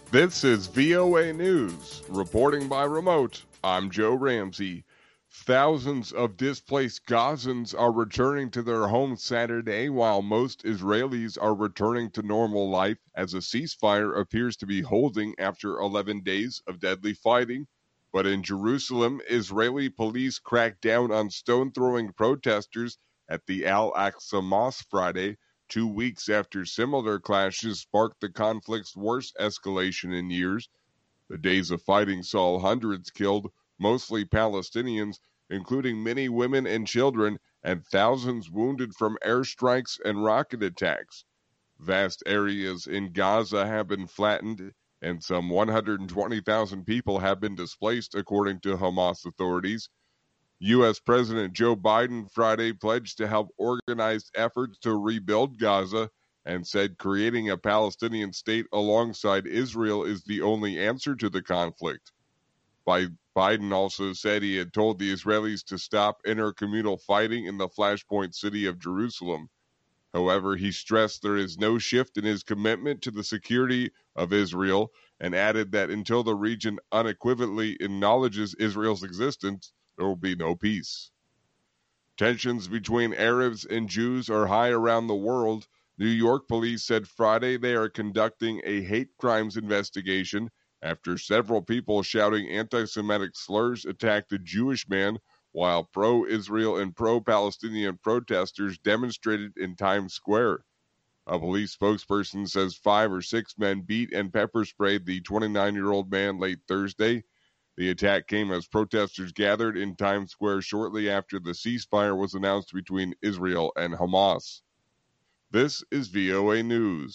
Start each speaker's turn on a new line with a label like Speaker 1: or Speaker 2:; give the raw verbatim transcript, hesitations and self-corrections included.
Speaker 1: This is V O A News. Reporting by remote, I'm Joe Ramsey. Thousands of displaced Gazans are returning to their homes Saturday, while most Israelis are returning to normal life as a ceasefire appears to be holding after eleven days of deadly fighting. But in Jerusalem, Israeli police cracked down on stone-throwing protesters at the Al-Aqsa Mosque Friday, two weeks after similar clashes sparked the conflict's worst escalation in years. The days of fighting saw hundreds killed, mostly Palestinians, including many women and children, and thousands wounded from airstrikes and rocket attacks. Vast areas in Gaza have been flattened, and some one hundred twenty thousand people have been displaced, according to Hamas authorities. U S. President Joe Biden Friday pledged to help organize efforts to rebuild Gaza and said creating a Palestinian state alongside Israel is the only answer to the conflict. Biden also said he had told the Israelis to stop intercommunal fighting in the flashpoint city of Jerusalem. However, he stressed there is no shift in his commitment to the security of Israel and added that until the region unequivocally acknowledges Israel's existence, there will be no peace. Tensions between Arabs and Jews are high around the world. New York police said Friday they are conducting a hate crimes investigation after several people shouting anti-Semitic slurs attacked a Jewish man while pro-Israel and pro-Palestinian protesters demonstrated in Times Square. A police spokesperson says five or six men beat and pepper sprayed the twenty-nine-year-old man late Thursday. The attack came as protesters gathered in Times Square shortly after the ceasefire was announced between Israel and Hamas. This is V O A News.